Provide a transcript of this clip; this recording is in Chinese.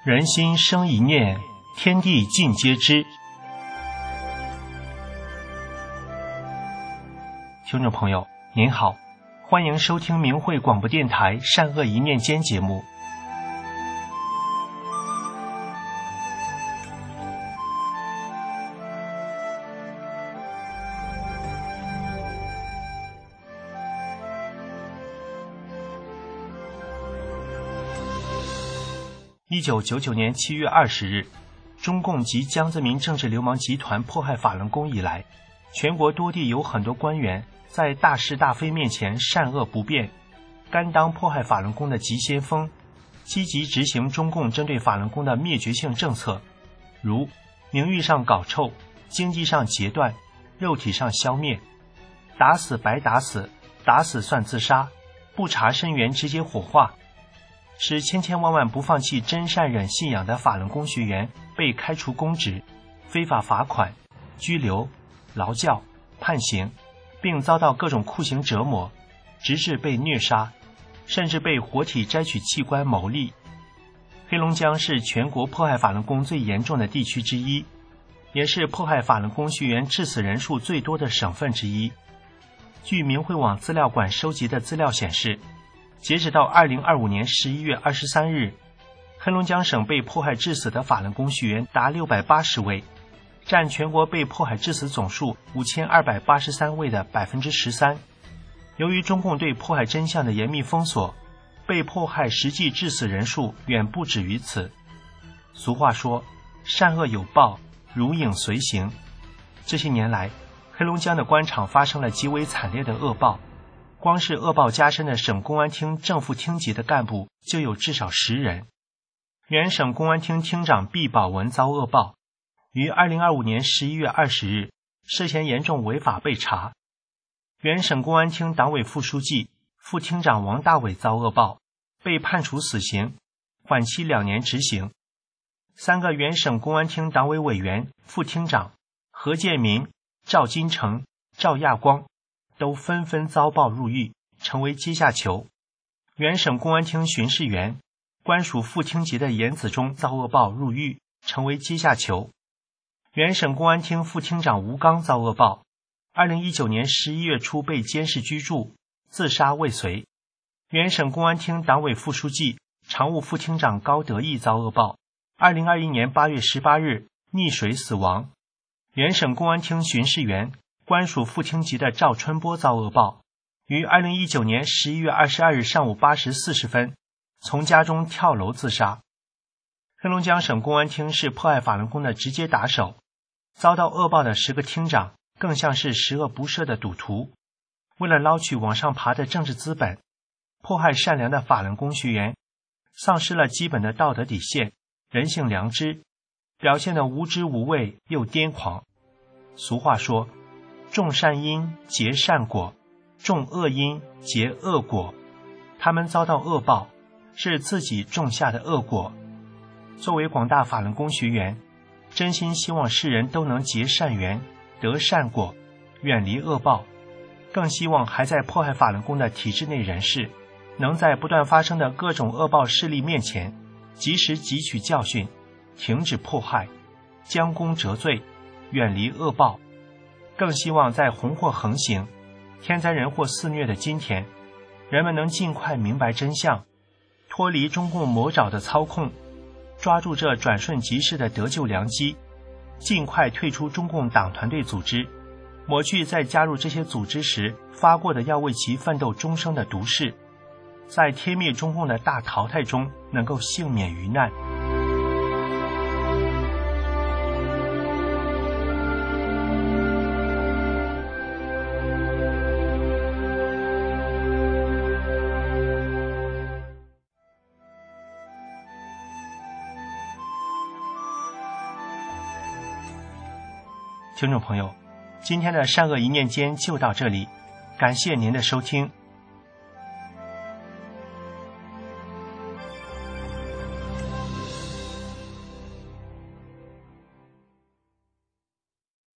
人心生一念，天地尽皆知。听众朋友您好，欢迎收听明慧广播电台善恶一念间节目。1999年7月20日，中共及江泽民政治流氓集团迫害法轮功以来，全国多地有很多官员在大是大非面前善恶不辨，甘当迫害法轮功的急先锋，积极执行中共针对法轮功的灭绝性政策，如名誉上搞臭，经济上截断，肉体上消灭，打死白打死，打死算自杀，不查身源直接火化，使千千万万不放弃真善忍信仰的法轮功学员被开除公职、非法罚款、拘留、劳教、判刑，并遭到各种酷刑折磨，直至被虐杀，甚至被活体摘取器官牟利。黑龙江是全国迫害法轮功最严重的地区之一，也是迫害法轮功学员致死人数最多的省份之一。据明慧网资料馆收集的资料显示，截止到2025年11月23日，黑龙江省被迫害致死的法轮功学员达680位，占全国被迫害致死总数5283位的13%。由于中共对迫害真相的严密封锁，被迫害实际致死人数远不止于此。俗话说，善恶有报，如影随形。这些年来，黑龙江的官场发生了极为惨烈的恶报，光是恶报加深的省公安厅正副厅级的干部就有至少10人。原省公安厅厅长毕宝文遭恶报，于2025年11月20日涉嫌严重违法被查。原省公安厅党委副书记、副厅长王大伟遭恶报，被判处死刑，缓期2年执行。3个原省公安厅党委委员、副厅长何建民、赵金成、赵亚光都纷纷遭报入狱，成为阶下囚。原省公安厅巡视员、官署副厅级的严子忠遭恶报入狱，成为阶下囚。原省公安厅副厅长吴刚遭恶报，2019年11月初被监视居住，自杀未遂。原省公安厅党委副书记、常务副厅长高德义遭恶报，2021年8月18日溺水死亡。原省公安厅巡视员、官署副厅级的赵春波遭恶报，于2019年11月22日上午8时40分从家中跳楼自杀。黑龙江省公安厅是迫害法轮功的直接打手，遭到恶报的10个厅长更像是十恶不赦的赌徒，为了捞取往上爬的政治资本，迫害善良的法轮功学员，丧失了基本的道德底线、人性良知，表现得无知无畏又癫狂。俗话说，种善因结善果，种恶因结恶果。他们遭到恶报，是自己种下的恶果。作为广大法轮功学员，真心希望世人都能结善缘，得善果，远离恶报。更希望还在迫害法轮功的体制内人士，能在不断发生的各种恶报势力面前，及时汲取教训，停止迫害，将功折罪，远离恶报。更希望在红祸横行、天灾人祸肆虐的今天，人们能尽快明白真相，脱离中共魔爪的操控，抓住这转瞬即逝的得救良机，尽快退出中共党团队组织，抹去在加入这些组织时发过的要为其奋斗终生的毒誓，在天灭中共的大淘汰中能够幸免于难。听众朋友，今天的善恶一念间就到这里，感谢您的收听，